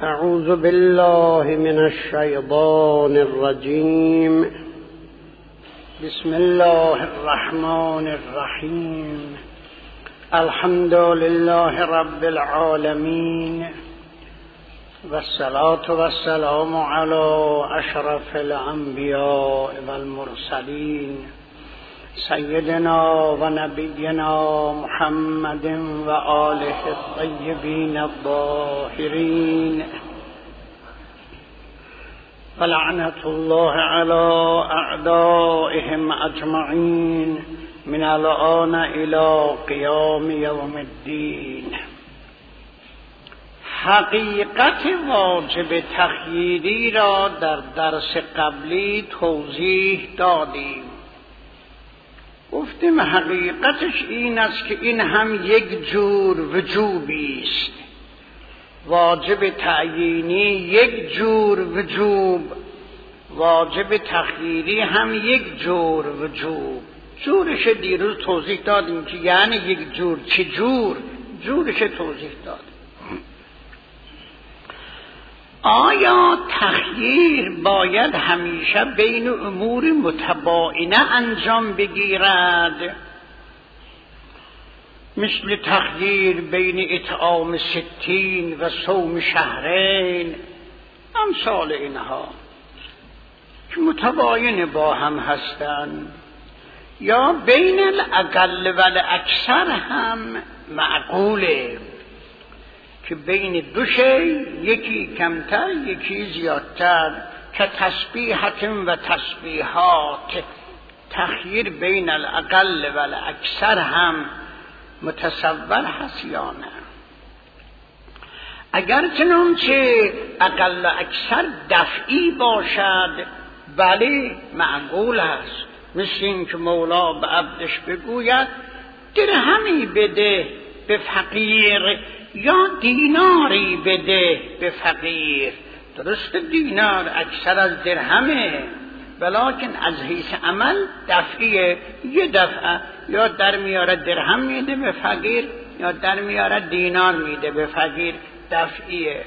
اعوذ بالله من الشیطان الرجیم. بسم الله الرحمن الرحیم. الحمد لله رب العالمین والصلاة والسلام على اشرف الانبیاء والمرسلین سیدنا و نبینا محمد و آله الطیبین الطاهرین و لعنت الله علی اعدائهم اجمعین من الآن الی قیام یوم الدین. حقیقت واجب تخییری را در درس قبلی توضیح دادیم. گفتیم حقیقتش این است که این هم یک جور وجوبی است. واجب تعیینی یک جور وجوب، واجب تخییری هم یک جور وجوب. جورش دیروز توضیح دادیم که یعنی یک جور چه جور، جورش توضیح دادیم. آیا تخییر باید همیشه بین امور متباینه انجام بگیرد؟ مثل تخییر بین اطعام 60 و صوم شهرین، امثال اینها که متباین با هم هستند، یا بین الاقل و الاکثر هم معقوله که بین دو شی یکی کمتر یکی زیادتر، که تسبیحت و تسبیحات، تخییر بین الاقل و الاکثر هم متصور هست یا نه؟ اگر چنانچه اقل و اکثر دفعی باشد بله معقول است، مثل این که مولا به عبدش بگوید درهمی بده به فقیر یا دیناری بده به فقیر. درست دینار اکثر از درهمه، ولیکن از حیث عمل دفعیه. یه دفعه یا در میاره درهم میده به فقیر یا در میاره دینار میده به فقیر، دفعیه.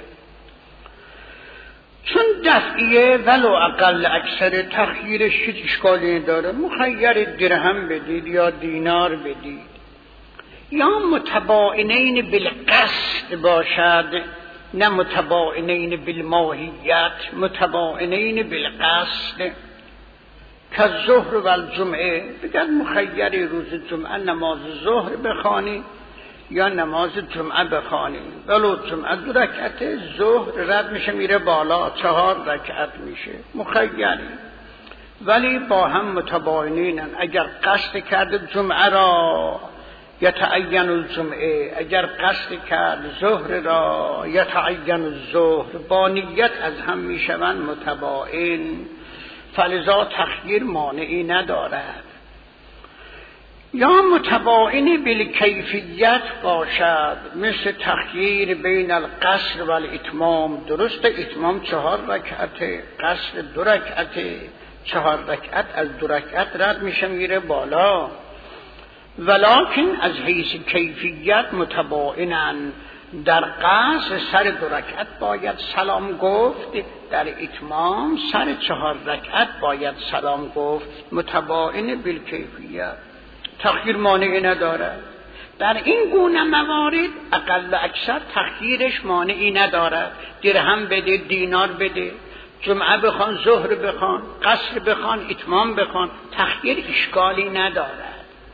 چون دفعیه ولو اقل اکثر تخییرش هیچ اشکالی داره. مخیر درهم بدید یا دینار بدید، یا متباینین بالقصد باشد، نه متباینین بالماهیت، متباینین بالقصد. که ظهر و الجمعه بگرد مخیری روز جمعه نماز ظهر بخوانی یا نماز جمعه بخوانی، ولو جمعه 2 رکعت، ظهر رد میشه میره بالا 4 رکعت میشه، مخیری. ولی با هم متباینینن. اگر قصد کرد جمعه را یتعین الجمعه، اگر قصد کرد ظهر را یتعین الظهر، با نیت از هم میشوند متباین، فلذا تخییر مانعی ندارد. یا متباین بالکیفیت باشد، مثل تخییر بین القصر و الاتمام. درست اتمام 4 رکعت، قصر 2 رکعت، 4 رکعت از 2 رکعت رد میشه میره بالا، ولکن از حیث کیفیت متباینن. در قصر سر 2 رکعت باید سلام گفت، در اتمام سر 4 رکعت باید سلام گفت، متباین بالکیفیت، تخییر مانعی ندارد. در این گونه موارد اقل و اکثر تخییرش مانعی ندارد. درهم بده، دینار بده، جمعه بخوان، ظهر بخوان، قصر بخوان، اتمام بخوان، تخییر اشکالی ندارد.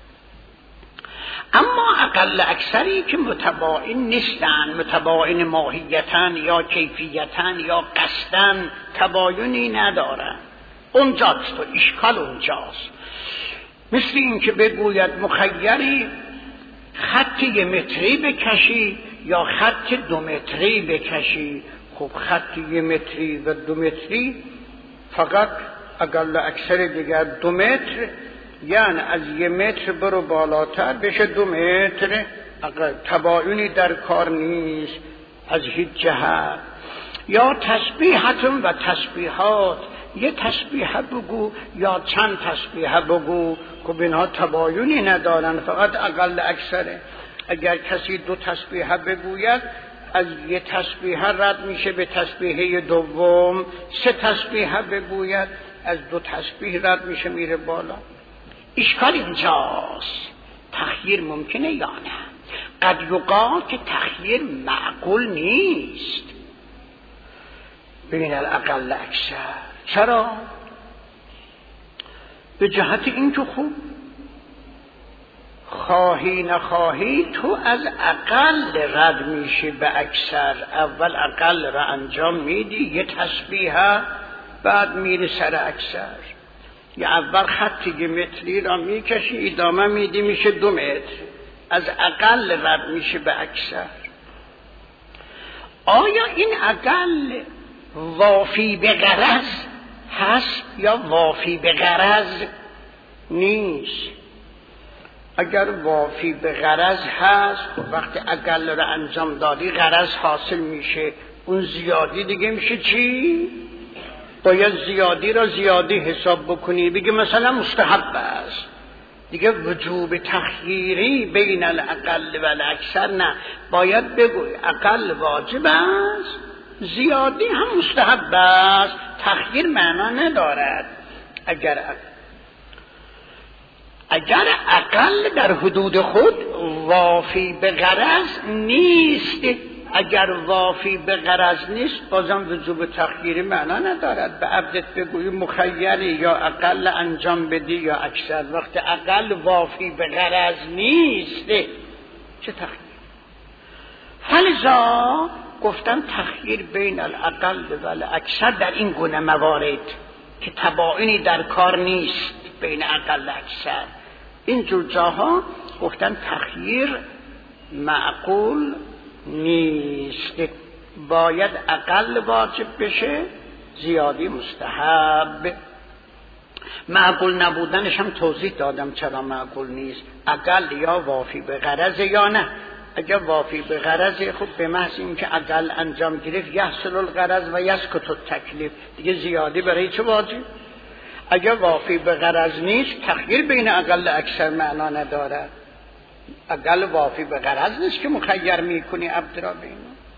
اما اقل اکثری که متباین نیستن، متباین ماهیتن یا کیفیتن یا قصدن، تباینی ندارن، اونجاست و اشکال اونجاست. مثل این که بگوید مخیری خط 1 متری بکشی یا خط 2 متری بکشی. خب خط 1 متری و 2 متری فقط اقل اکثر دیگر 2 متر، یعنی از 1 متر برو بالاتر بشه 2 متر، تباینی در کار نیست از هیچ جهت. یا تسبیحتون و تسبیحات، یه تسبیح بگو یا چند تسبیح بگو، که اینها تباینی ندارن، فقط اقل اکثره. اگر کسی 2 تسبیح بگوید از یه تسبیحه رد میشه به تسبیحه دوم، 3 تسبیحه بگوید از 2 تسبیح رد میشه میره بالا. اشکال اینجاست، تخییر ممکنه یا نه؟ قد یقال که تخییر معقول نیست بین الاقل اکثر. چرا؟ به جهت این که خوب خواهی نخواهی تو از اقل رد میشی به اکثر. اول اقل را انجام میدی، یه تسبیحه، بعد میری سر اکثر. یا اول خط 1 متری را میکشی، ادامه میدی میشه 2 متر، از اقل رد میشه به اکثر. آیا این اقل وافی به غرض هست یا وافی به غرض نیست؟ اگر وافی به غرض هست، وقتی اقل را انجام دادی غرض حاصل میشه، اون زیادی دیگه میشه چی؟ باید زیادی را زیادی حساب بکنی، بگی مثلا مستحب است، دیگه وجوب تخییری بین الاقل و الاکثر نه، باید بگوی اقل واجب است، زیادی هم مستحب است، تخییر معنا ندارد. اگر اقل در حدود خود وافی به غرض نیست، اگر وافی به غرض نیست بازم وجوب تخییری معنا ندارد. به عبدت بگوی مخیری یا اقل انجام بدی یا اکثر، وقت اقل وافی به غرض نیست چه تخییر؟ فلذا گفتم تخییر بین الاقل و الاکثر در این گونه موارد که تباینی در کار نیست بین اقل و اکثر، این جور جاها گفتن تخییر معقول نیست، باید اقل واجب بشه، زیادی مستحب. معقول نبودنش هم توضیح دادم چرا معقول نیست، اقل یا وافی به غرض یا نه. اگر وافی به غرض خب به محض این که اقل انجام گرفت یحصل الغرض و یسکت التکلیف، دیگه زیادی برای چه واجب؟ اگر وافی به غرض نیست تخییر بین اقل اکثر معنا نداره. اقل وافی به غرض نیست که مخیر میکنی عبد را بین.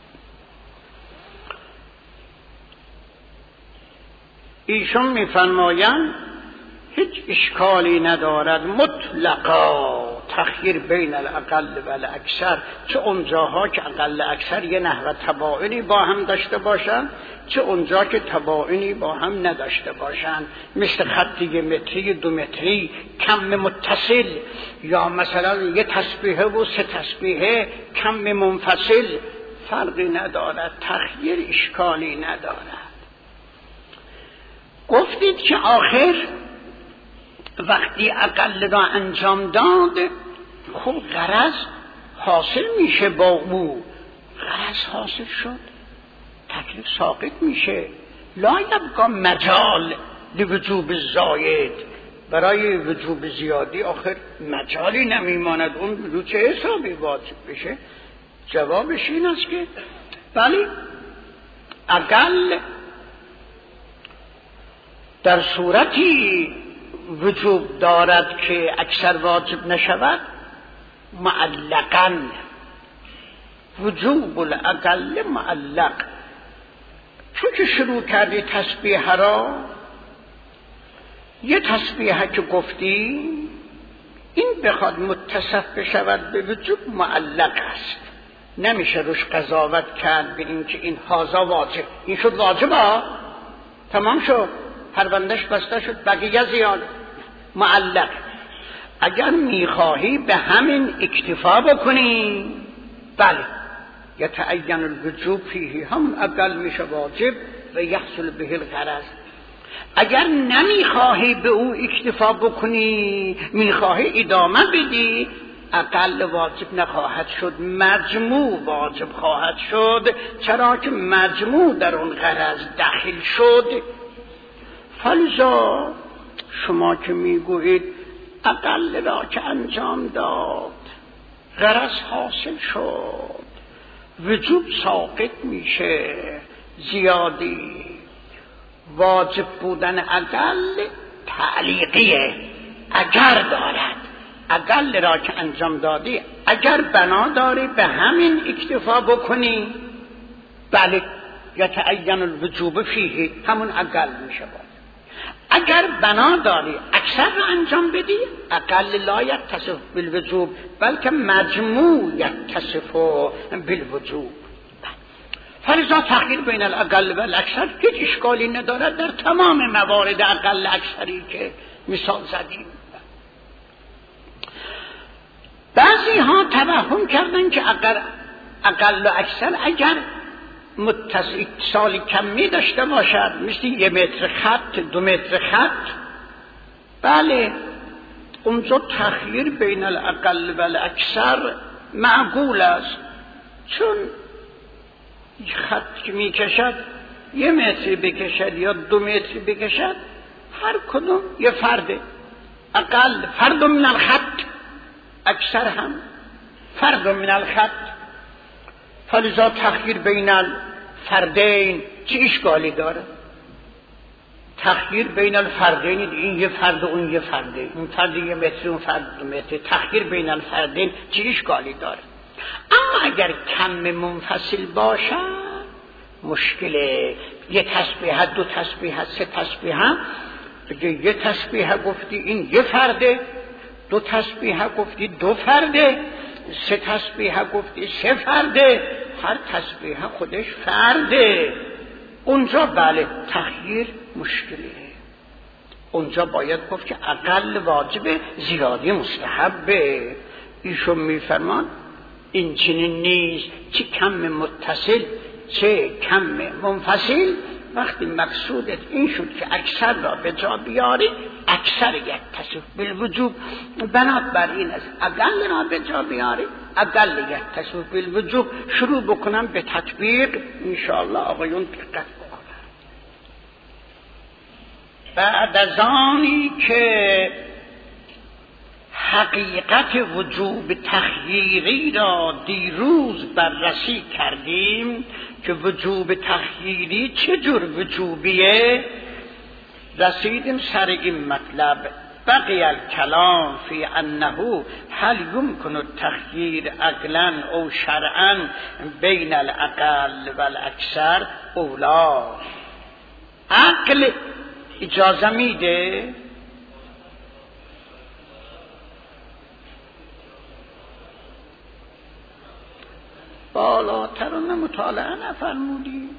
ایشون میفرمایند هیچ اشکالی ندارد مطلقا تخییر بین الاقل و الاکثر، چه اونجاها که اقل اکثر یه نحو تباینی با هم داشته باشن، چه اونجا که تباینی با هم نداشته باشن، مثل خط 1 متری 2 متری کم متصل، یا مثلا یه تسبیحه و 3 تسبیحه کم منفصل، فرقی ندارد، تخییر اشکالی ندارد. گفتید که آخر وقتی اقل را انجام داد خب غرض حاصل میشه، با او غرض حاصل شد، تکلیف ساقط میشه، لا یبقى مجال لوجوب زاید، برای وجوب زیادی آخر مجالی نمیماند، اون رو چه حسابی واجب بشه؟ جوابش این است که ولی اقل در صورتی وجوب دارد که اکثر واجب نشود، معلقاً وجوب الاقل معلق. چون که شروع کردی تسبیح را، یه تسبیح که گفتی این بخواد متصف بشود به وجوب معلق است، نمیشه روش قضاوت کرد به این که این هازا واجب، این شد واجب ها تمام شد، پروندهش بسته شد، بقیه زیاد معلق. اگر میخواهی به همین اکتفا بکنی بله یتعین الوجوب فیه، هم اقل میشه واجب و یحصل به الغرض. اگر نمیخواهی به او اکتفا بکنی، میخواهی ادامه بدی، اقل واجب نخواهد شد، مجموع واجب خواهد شد، چرا که مجموع در اون غرض داخل شد. فلذا شما که میگویید اقل را که انجام داد غرض حاصل شد، وجوب ساقط میشه، زیادی واجب بودن اقل تعلیقیه، اگر دارد، اقل را که انجام دادی اگر بنا داری به همین اکتفا بکنی بله یتعین الوجوب فیه، همون اقل میشه. اگر بنا داری اکثر رو انجام بدی اقل لا یتصف بالوجوب بلکه مجموع یتصف بالوجوب. فلذا تخییر بین الاقل و الاکثر هیچ اشکالی ندارد در تمام موارد اقل اکثری که مثال زدیم. بعضی ها توهم کردن که اگر اقل و اکثر اگر اتصال کمی داشته باشد، مثل 1 متر خط 2 متر خط، بله اونجا تخییر بین الاقل و الاکثر معقول است، چون خط که میکشد 1 متر بکشد یا 2 متر بکشد هر کدوم یه فرده، اقل فرد من الخط، اکثر هم فرد من الخط. فلذا تخییر بین الفردین چه اشکالی داره؟ تخییر بین الفردین، این یه فرد و اون یه فرده، اون فرد 1 متر اون فرد 2 متر، تخییر بین الفردین چه اشکالی داره؟ اما اگر کم منفصل باشد مشکله. 1 تسبیح 2 تسبیح 3 تسبیح، اگه 1 تسبیح گفتی این یه فرده، 2 تسبیح گفتی 2 فرده، 3 تسبیح گفتی 3 فرده، هر تسبیح خودش فرده. اونجا بله تخییر مشکله، اونجا باید گفت که اقل واجب زیادی مستحبه. ایشون میفرمان این چنین نیست، چه کم متصل چه کم منفصل. وقتی مقصودت این شد که اکثر را به جا بیاری، اکثر یتصف بالوجوب، بنابراین از اقل را به جا بیاری اقل یتصف بالوجوب. شروع بکنم به تطبیق، انشاءالله آقایون دقت بکنن. بعد از آنی که حقیقت وجوب تخییری را دیروز بررسی کردیم که وجوب تخییری چه جور وجوبیه، رسیدیم سر این مطلب. بقی الکلام فی انه هل یمکن التخییر عقلا او شرعا بین الاقل و الاکثر اولا. عقل اجازه میده بالاتر رو مطالعه نفرمودید.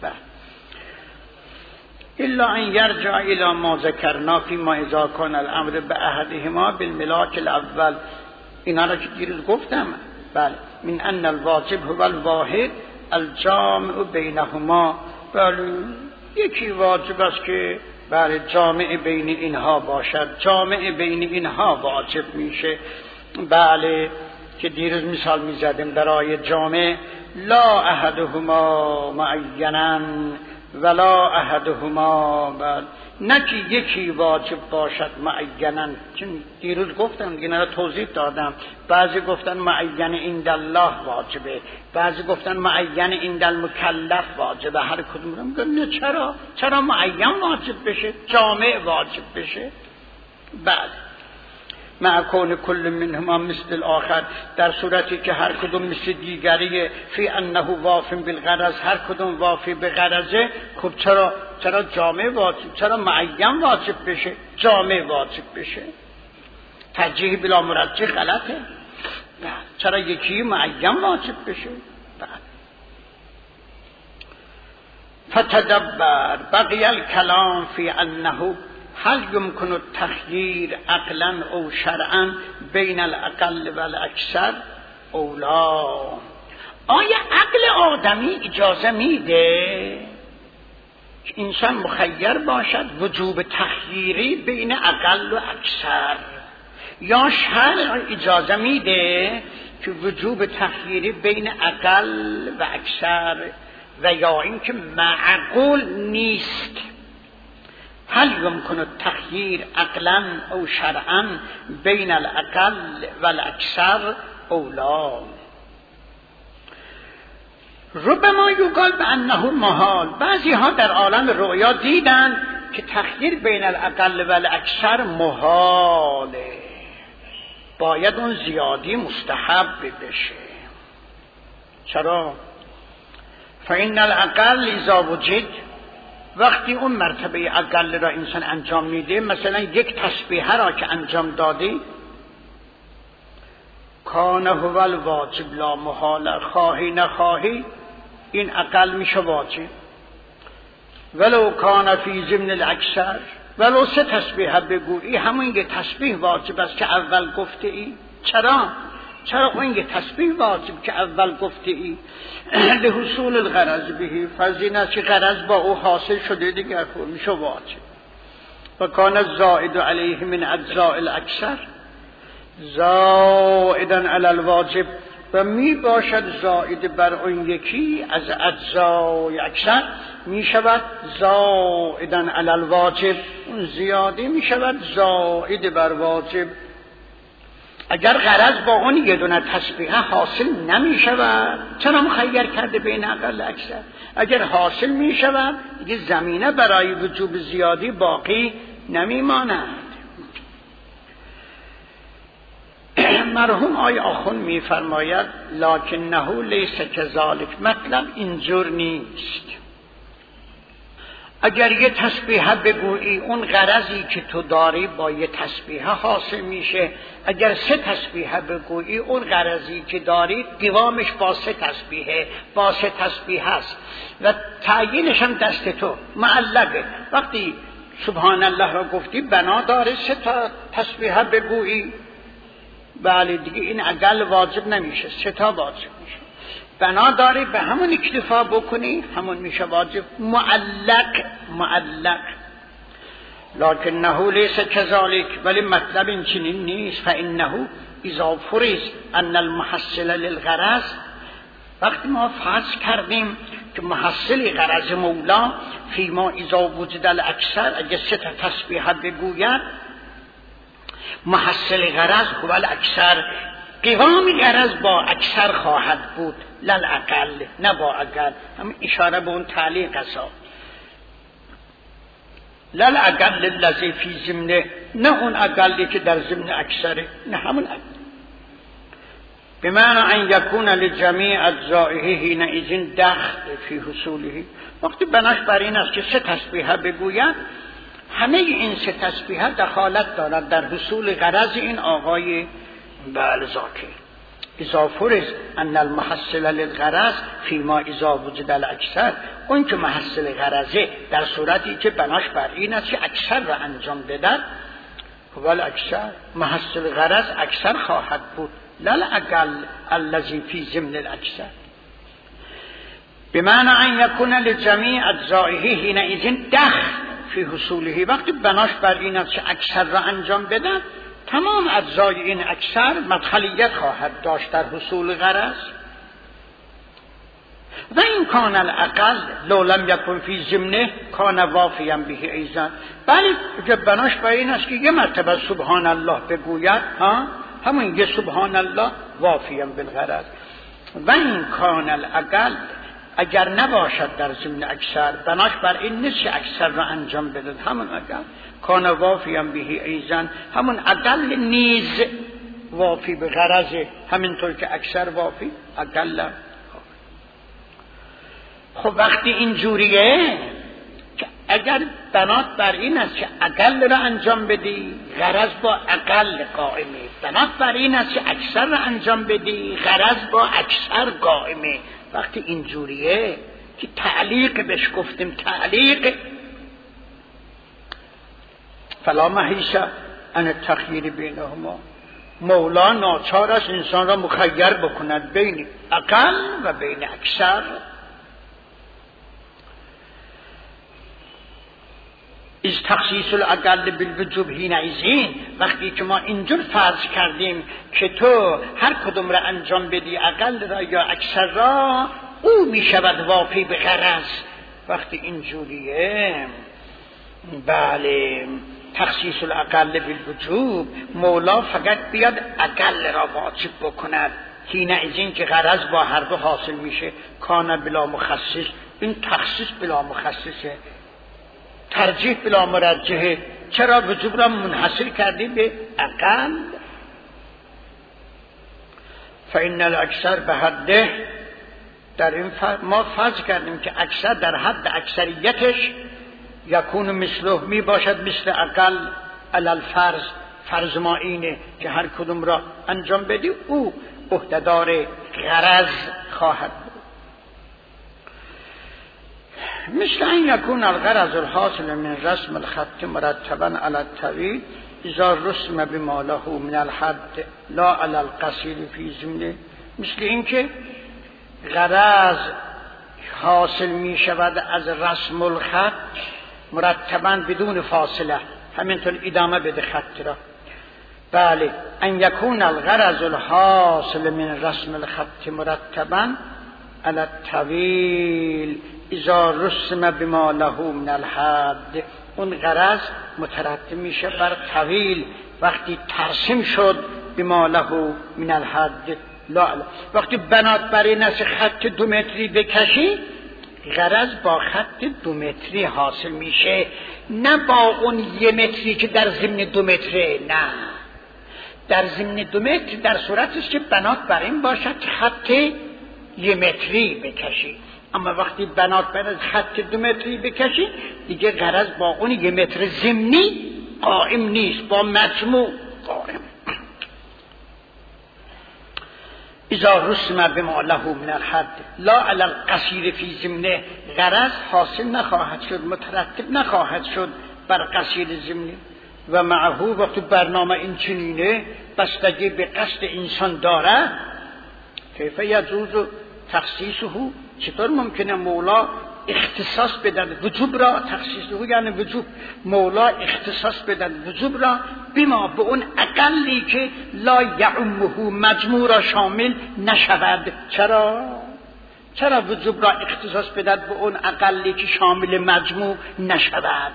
الا ان یرجع الى ما ذکرنا فی ما اذا کان الامر باحدهما بالملاک الاول. اینا را که دیروز گفتم، بله من ان الواجب هو الواحد الجامع بینهما. بله یکی واجب است که بله جامع بین اینها باشد، جامع بین اینها واجب میشه. بله که دیروز مثال میزدیم در آیه جامع، لا احدهما معینا ولا احدهما بل، نه که یکی واجب باشد معینا. چون دیروز گفتم اینا را توضیح دادم، بعضی گفتن معین عند الله واجبه، بعضی گفتن معین عند المکلف واجبه. هر کدوم رو میگن نه چرا معین واجب بشه، جامع واجب بشه. بعد مع کون کل منهما مثل الاخر، در صورتی که هر کدوم مثل دیگریه. فی انه واف بالغرض، هر کدوم وافی به غرضه. خب چرا جامع واجب، چرا معین واجب بشه، جامع واجب بشه؟ ترجیح بلا مرجح غلطه. چرا یکی معین واجب بشه؟ فتدبر بقی الکلام فی انه هل یمکن التخییر عقلا او شرعا بین الاقل و الاکثر اولا. آیا عقل آدمی اجازه میده که انسان مخیر باشد وجوب تخییری بین اقل و اکثر، یا شرع اجازه میده که وجوب تخییری بین اقل و اکثر، و یا اینکه معقول نیست؟ هل یمکن التخییر عقلا او شرعا بین الاقل و الاکثر اولا. ربما یقال بانه محال. بعضی ها در عالم رؤیا دیدن که تخییر بین الاقل و الاکثر محاله، باید اون زیادی مستحب بشه. چرا؟ فإن الاقل اذا وجد، وقتی اون مرتبه اقل را انسان انجام میده، مثلا یک تسبیحه را که انجام داده، کان هو الواجب لا محاله، خواهی نخواهی این اقل میشه واجب. ولو کان فی ضمن الاکثر، ولو 3 تسبیحه بگویی همون یه تسبیح واجب است که اول گفته ای. چرا اون یه تسبیح واجب که اول گفته ای؟ لحصول الغرض به، فزینه که غرض با او حاصل شده دیگر میشه واجب. و کان الزائد علیه من اجزاء الاکثر زائدا علی الواجب، و می باشد زائد بر اون یکی از اجزای اکثر می شود زائدا علی الواجب، اون زیادی می شود زائد بر واجب. اگر غرض با اون یه دونه تسبیحه حاصل نمی شود، چرا مخیر کرده بین اقل اکثر؟ اگر حاصل می شود دیگه زمینه برای وجوب زیادی باقی نمی ماند. مرحوم آقای آخوند می فرماید لکنه لیس کذالک، مطلب اینجور نیست. اگر یه تسبیحه بگویی اون غرضی که تو داری با یه تسبیحه حاصل میشه، اگر 3 تسبیحه بگویی اون غرضی که داری قوامش با 3 تسبیحه، با 3 تسبیحه است و تعیینش هم دست تو معلقه. وقتی سبحان الله را گفتی بنا داره 3 تا تسبیحه بگویی، بله دیگه این اقل واجب نمیشه، 3 تا واجب میشه. بنا داری به همون اکتفا بکنی، همون میشه واجب. معلق لکنه لیس کذالک، ولی مطلب این چنین نیست. فانه اذا فرض ان المحصل للغرض، وقتی ما فرض کردیم که محصل غرض مولا فیما اذا وجد الاکثر، اگه 3 تا تسبیحه بگوید محصل غرض هو الاکثر، قوام غرض با اکثر خواهد بود، لل اقل، نه با اقل. هم اشاره به اون تعلیق است، لل اقل الذی فی ضمنه، نه اون اقلی که در ضمن اکثره، نه همون اقل. بمعنی ان یکون لجمیع اجزائه حینئذ دخل فی حصوله، وقتی بناش بر این است که 3 تسبیحه بگوید، همه این 3 تسبیحه دخالت دارد در حصول غرض این آقای بالزاکی. اذا فرض ان المحصل للغرض فيما اذا وجد الاکثر، اون که محصل غرضه در صورتی که بناش بر این است که اکثر را انجام بدن، ول اکثر محصل غرض اکثر خواهد بود، لل اقل الذي في ضمن الاکثر. بمعنی ان یکون لجمیع اجزائه حینئذ دخل فی حصوله، وقتی بناش بر این است که اکثر را انجام بدن، تمام اجزای این اکثر مدخلیت خواهد داشت در حصول غرض. و این کان الاقل لو لم یکن فی ضمنه کان وافیا به ایضا، بله که بناش بر این است که یه مرتبه سبحان الله بگوید، همون یه سبحان الله وافیا بالغرض. و این کان الاقل، اگر نباشد در ضمن اکثر، بناش بر این نیست که اکثر را انجام بدهد، همون اقل کان وافیا به ایضا، همون اقل نیز وافی به غرضه، همینطور که اکثر وافی اقل. خب وقتی این جوریه که اگر بنات بر این است که اقل را انجام بدی، غرض با اقل قائمه، بنات بر این است که اکثر را انجام بدی، غرض با اکثر قائمه. وقتی این جوریه که تعلیق بهش گفتیم، تعلیق فلا محیص عن التخییر بینهما، مولا ناچار است انسان را مخیر بکند بین اقل و بین اکثر. از تخصیص الاقل بالوجوب حینئذ، وقتی که ما اینجور فرض کردیم که تو هر کدوم را انجام بدی، اقل را یا اکثر را، او می شود وافی به غرض. وقتی اینجوریه، بله تخصیص الاقل بالوجوب، مولا فقط بیاد اقل را واجب بکند، حینئذ که غرض با هر دو حاصل میشه. کان بلا مخصص، این تخصیص بلا مخصصه، ترجیح بلا مرجحه. چرا وجوب را منحصر کردی به اقل؟ فإن الاکثر به حده در این ما فرض کردیم که اکثر در حد اکثریتش یکون مثله می باشد مثل اقل علل فرض ما اینه که هر کدوم را انجام بدی او عهده‌دار غرض خواهد بود. مثل این یکون الغرض الحاصل من رسم الخط مرتبا علی الطویل اذا رسم بما له من الحد لا علی القصیر فی ضمنه. مثل این که غرض حاصل می شود از رسم الخط مرتبا بدون فاصله، همینطور ادامه بده خط را. بله، ان یکون الغرض الحاصل من رسم الخط مرتبا علی الطویل اذا رسم بما له من الحد. اون غرض مترتب میشه بر طویل وقتی ترسیم شد بما له من الحد. لا وقتی بنات برای نصف خط 2 متری بکشی، غرض با خط 2 متری حاصل میشه، نه با اون 1 متری که در ضمن 2 متره. نه، در ضمن 2 متر در صورتی است که بنات بر این باشد خط 1 متری بکشی. اما وقتی بنات بر خط 2 متری بکشی دیگه غرض با اون 1 متر ضمنی قائم نیست، با مجموع قائم. اذا رسم بما له من الحد لا علی القصیر فی ضمنه. غرض حاصل نخواهد شد، مترتب نخواهد شد بر قصیر ضمنه. و معه وقتی برنامه این چنینه بستگی به قصد انسان داره، کیف یجوز تخصیصه، چطور ممکنه مولا اختصاص بدن وجوب را، تخصیصه یعنی وجوب، مولا اختصاص بدن وجوب را بما به اون اقلی که لا یعمه مجموع را شامل نشود. چرا وجوب را اختصاص بدن به اون اقلی که شامل مجموع نشود؟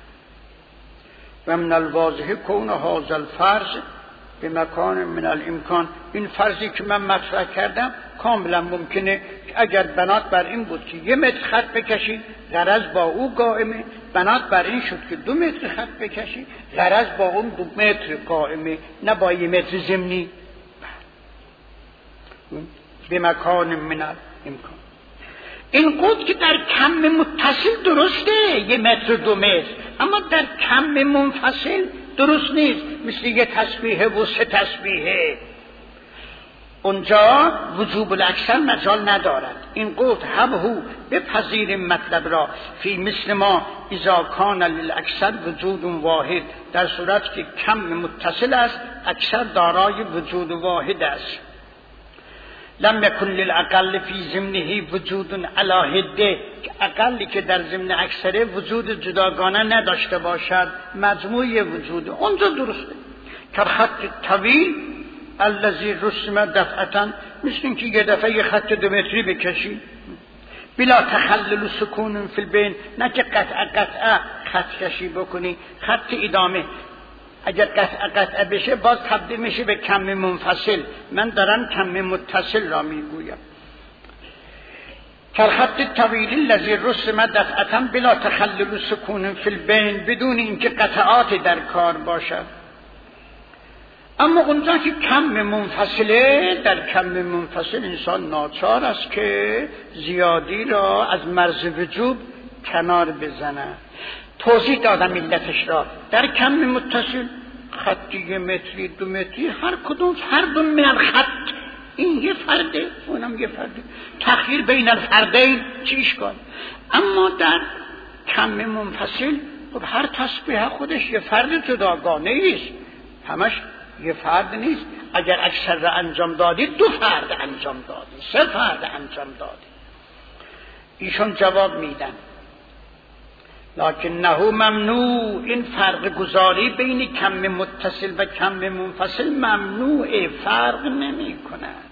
و من الواضح کون هذا الفرض به مکان من الامکان. این فرضی که من مطرح کردم کاملا ممکنه اگر بنات بر این بود که 1 متر خط بکشی غرض با او قائمه، بنات بر این شد که 2 متر خط بکشی غرض با اون 2 متر قائمه، نه با 1 متر ضمنی. به مکان من الامکان. این قد که در کم متصل درسته 1 متر 2 متر، اما در کم منفصل درست نیست، مثل 1 تسبیحه و 3 تسبیحه. اونجا وجوب الاکثر مجال ندارد. این قد حبهو بپذیر مطلب را فی مثل ما اذا کان للاکثر وجود واحد. در صورت که کم متصل است اکثر دارای وجود واحد است. لم یکن للاقل فی ضمنه وجود علی حده، اقلی که در ضمن اکثره وجود جداگانه نداشته باشد، مجموعه وجود اونجا درسته. که خط طویل الذی رسم دفعتا، مثل اینکه 1 دفعه 1 خط 2 متری بکشی بلا تخلل و سکون فی البین، نه که قطعه خط کشی بکنی، خط ادامه. اگر قطعه بشه باز تبدیل میشه به کم منفصل. من دارم کم متصل را میگویم. فالخط طویل الذی رسم دفعتا بلا تخلل و سکون فی البین، بدون اینکه قطعات در کار باشد. اما اونجا که کم منفصله، در کم منفصل انسان ناچار است که زیادی را از مرز وجوب کنار بزنه. توضیح دادم علتش را. در کم متصل خط 1 متری 2 متری هر کدوم فرد من الخط، این 1 فرده اونم 1 فرده، تخییر بین الفردین چه اشکال؟ اما در کم منفصل خب هر تسبیح خودش 1 فرد جداگانه است، همش 1 فرد نیست. اگر اکثر را انجام دادی 2 فرد انجام دادی، 3 فرد انجام دادی. ایشون جواب میدن لکن نهو ممنوع، این فرق گذاری بین کم متصل و کم منفصل ممنوع، فرق نمی کند.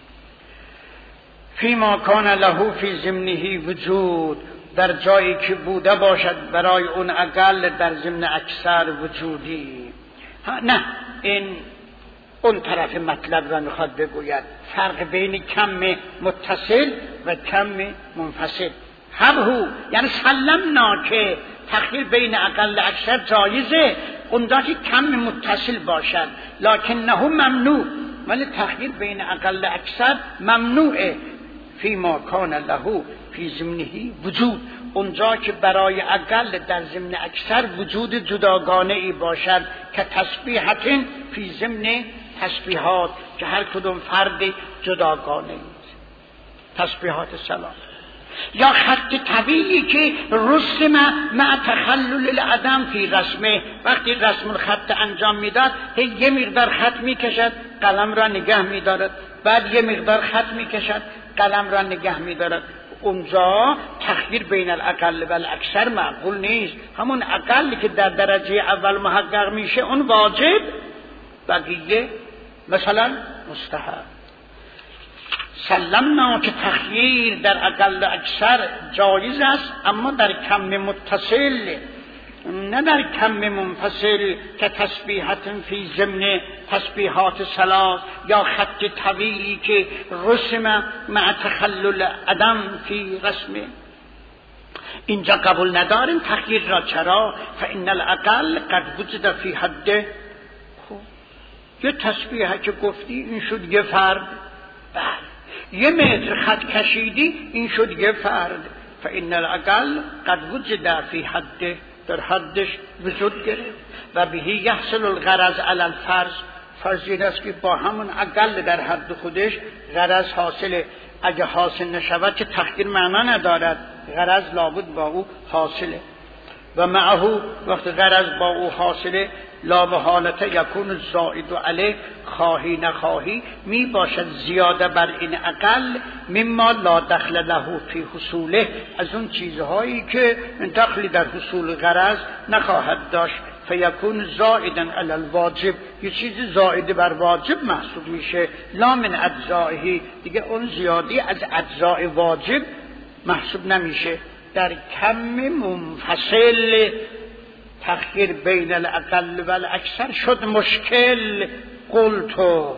فیما کان له فی ضمنه وجود، در جایی که بوده باشد برای اون اقل در ضمن اکثر وجودی. نه، این اون طرف مطلب را میخواد بگوید، فرق بین کم متصل و کم منفصل. حبهو یعنی سلمنا که تخییر بین اقل اکثر جایزه اونجا که کم متصل باشد، لکنه ممنوع، ولی تخییر بین اقل اکثر ممنوعه. فی ما کان له فی ضمنه وجود، اونجا که برای اقل در ضمن اکثر وجود جداگانه ای باشد که تسبیحات فی ضمن تسبیحات، که هر کدوم فرد جداگانه است، تسبیحات سلام. یا خط طویلی که رسم مع تخلل العدم فی رسمه، وقتی رسم الخط انجام میداد یه مقدار خط میکشد قلم را نگه میدارد، بعد یه مقدار خط میکشد قلم را نگه میدارد. اونجا تخییر بین الاقل و الاکثر معقول نیست. همون اقلی که در درجه اول محقق میشه اون واجب، بقیه مثلا مستحب. سلمنا که تخییر در اقل و اکثر جایز است، اما در کم متصل نه در کم منفصل، که تسبیحات فی ضمن تسبیحات ثلاث، یا خط طویلی که رسم مع تخلل عدم فی رسمه. اینجا قبول نداریم تخییر را. چرا؟ فان الاقل قد وجد فی حد. یه تسبیحه که گفتی این شد یه فرد، یه متر خط کشیدی این شد یه فرد. فان الاقل قد وجد فی حد، در حدش وجود گرفت. و بهی یحصل الغرض علی الفرض، فرض این است که با همون اقل در حد خودش غرض حاصله. اگه حاصل نشود که تخییر معنا ندارد، غرض لابد با او حاصله. و معه وقت غرض با او حاصله، لا به حالت یکون الزائد علیه، خواهی نخواهی می باشد زیاده بر این اقل، مما لا دخل له فی حصوله، از اون چیزهایی که دخلی در حصول غرض نخواهد داشت. فیکون زائدا علی الواجب، یه چیز زائد بر واجب محسوب میشه، لا من اجزائه، دیگه اون زیادی از اجزاء واجب محسوب نمیشه. در کم منفصل تخییر بین الاقل و الاکثر شد مشکل. قلتو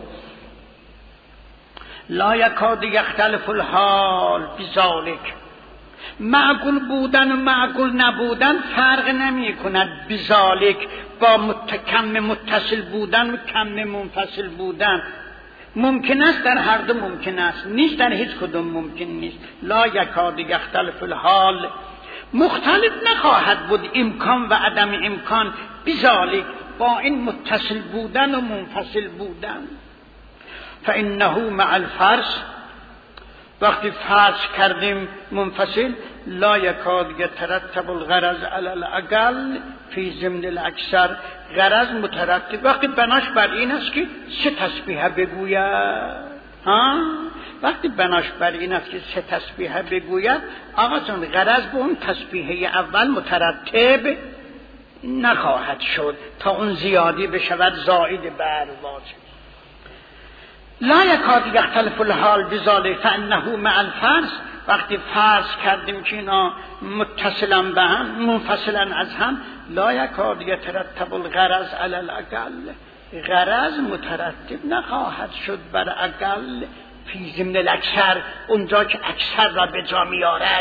لا یکاد یختلف الحال بذالک، معقول بودن و معقول نبودن فرق نمی کند بذالک، با کم متصل بودن و کم منفصل بودن. ممکن است در هر دو ممکن است، نیست در هیچ کدوم ممکن نیست. لا یکاد یختلف الحال، مختلف نخواهد بود امکان و عدم امکان بذالک، با این متصل بودن و منفصل بودن. فانه مع الفرض، وقتی فرض کردیم منفصل، لا یکاد یترتب الغرض علی الاقل فی ضمن الاکثر، غرض مترتب وقتی بناش بر این است که سه تسبیحه بگوید. وقتی بناش بر این است که سه تسبیحه بگوید، آقا جان غرض به اون تسبیحه اول مترتب نخواهد شد تا اون زیادی بشود زائد بر واجب. لا یکاد یختلف الحال بذالک فانه مع الفرض، وقتی فرض کردیم که اینا متصلا به هم منفصلا از هم، لا یکاد یترتب الغرض علی الاقل، غرض مترتب نخواهد شد بر اقل فی ضمن الاکثر، اونجا که اکثر را به جا میارد.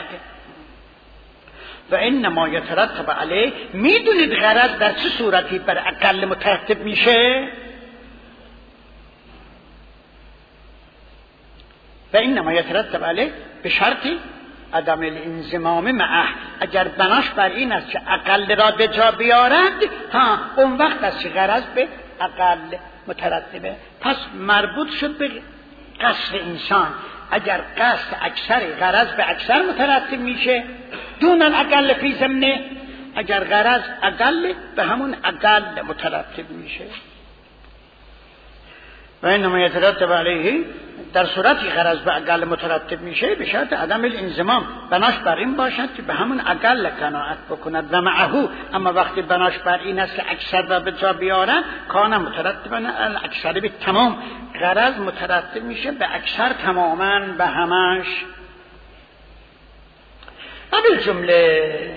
و انما یترتب علیه، میدونید غرض در چه صورتی بر اقل مترتب میشه؟ و انما یترتب علیه به شرطی عدم الانضمام معه، اگر بناش بر این است که اقل را به جا بیارد، اون وقت است که غرض به اقل مترتبه. پس مربوط شد به قصد انسان. اگر قصد اکثر، غرض به اکثر مترتب میشه دون الاقل فی ضمنه، اگر غرض اقل به همون اقل مترتب میشه. و انما یترتب علیه، در صورتی غرض به اقل مترتب میشه به شرط عدم الانضمام، بناش بر این باشد که به همون اقل قناعت بکند. و معه، اما وقتی بناش بر این است که اکثر را به جا بیارن، کان مترتبا الاکثر به تمام، غرض مترتب میشه به اکثر تماما، به همش. و بالجمله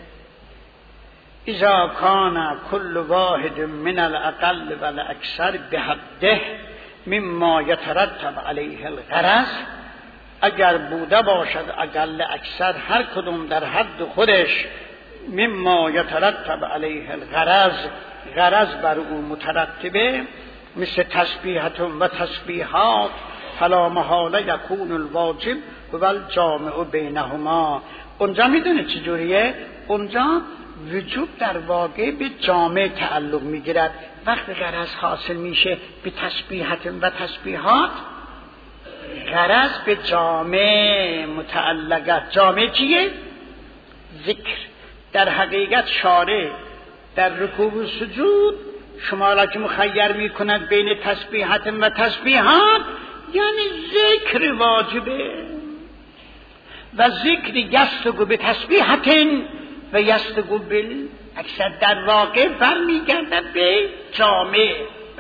اذا کان کل واحد من الاقل و الاکثر بحده مما یترتب علیه الغرض، اگر بوده باشد اقل اکثر هر کدوم در حد خودش، مما یترتب علیه الغرض، غرض بر او مترتبه، مثل تسبیحات و تسبیحات، فلا محاله یکون الواجب هو الجامع بینهما. اونجا میدونه چجوریه؟ اونجا وجوب در واقع به جامع تعلق میگیرد. وقتی غرض حاصل میشه به تسبیحات و تسبیحات، غرض به جامع متعلقت. جامع چیه؟ ذکر. در حقیقت شارع در رکوع و سجود شما را که مخیر میکند بین تسبیحات و تسبیحات، یعنی ذکر واجبه و ذکر یستگو به تسبیحات و یستگو اکثر در واقع برمیگردد به جامع.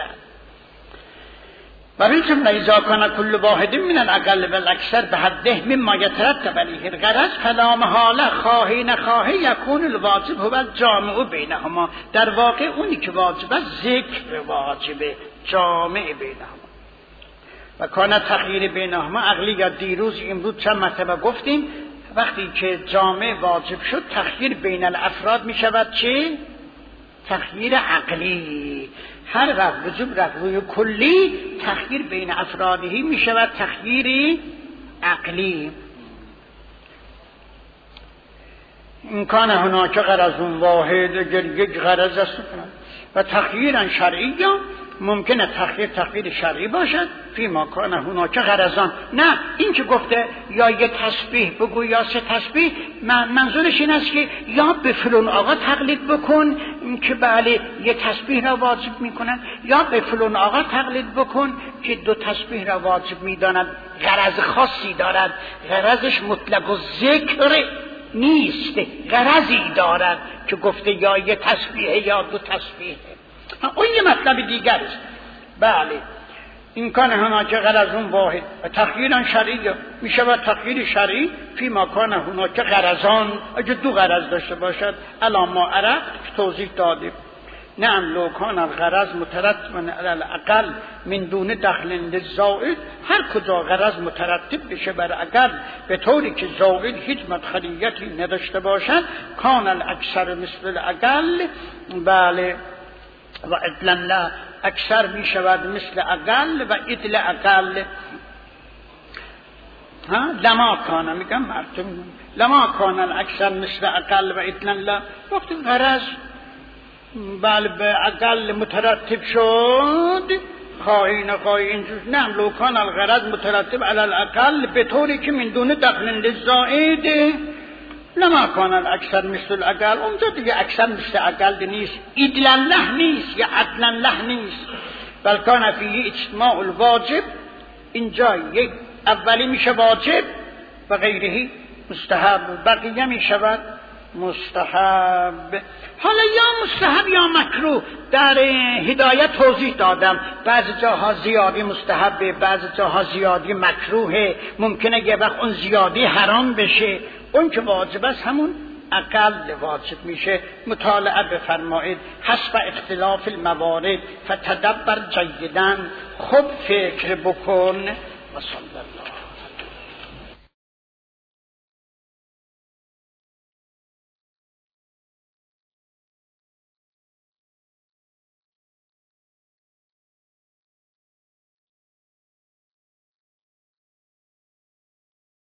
برای جمله اذا کان کل واحد من الاقل و الاکثر به حده مما یترتب علیه الغرض فلا محاله خواهی نخواهی یکون الواجب هو الجامع بینهما. در واقع اونی که واجبه ذکر واجبه، جامع بینهما. و کان تخییر بینهما عقلی. یا دیروز امروز چند مرتبه گفتیم وقتی که جامع واجب شد تخییر بین الافراد می شود چه؟ تخییر عقلی. هر وقت وجوب رفت روی کلی، تخییر بین افرادهی می شود تخییر عقلی. این کان هناک غرض واحد، اگر یک غرض است و تخییر شرعی، یا ممکنه تخییر شرعی باشد فیما کان هناک غرضان. نه این که گفته یا یه تسبیح بگو یا سه تسبیح، منظورش این است که یا به فلان آقا تقلید بکن که بله یه تسبیح را واجب میکنن، یا به فلان آقا تقلید بکن که دو تسبیح را واجب میداند. غرض خاصی دارد، غرضش مطلق و ذکر نیست، غرضی دارد که گفته یا یه تسبیح یا دو تسبیح. اون یه مطلب دیگر است. بله این کان هناک غرض واحد و تخییر شرعی می شود تخییر شرعی فی ما کان هناک غرضان، اگه دو غرض داشته باشد. الا ما عرف توضیح دادیم. نعم لو کان الغرض مترتبا علی الاقل من دون دخل للزائد، هر کجا غرض مترتب بشه بر اقل به طوری که زائد هیچ مدخلیتی نداشته باشد، کان الاکثر مثل الاقل. بله و ادلن اکثر می شود مثل اقل و ادل اقل. لما کان، میگم مرتب لما کان اکثر مثل اقل و ادلن. وقتی غرض بله به اقل مترتب شد، خواهی نخواهی اینجور. نه لو کان الغرض مترتب علی الاقل به طوری که من دون دخل للزائد لما کان الاکثر مثل الاقل. اونجا دیگه اکثر مثل اقل نیست، عدلا له نیست یا عدلا له نیست، بل کان فیه اجتماع الواجب. اینجا یک اولی میشه واجب و غیرهی مستحب، بقیه میشود مستحب. حالا یا مستحب یا مکروه در هدایت توضیح دادم. بعضی جاها زیادی مستحبه، بعضی جاها زیادی مکروهه. ممکنه یه وقت اون زیادی حرام بشه، اون که واجب است همون اقل واجب میشه. مطالعه بفرمایید حسب اختلاف الموارد فتدبر جیداً، خوب فکر بکن. و صلی الله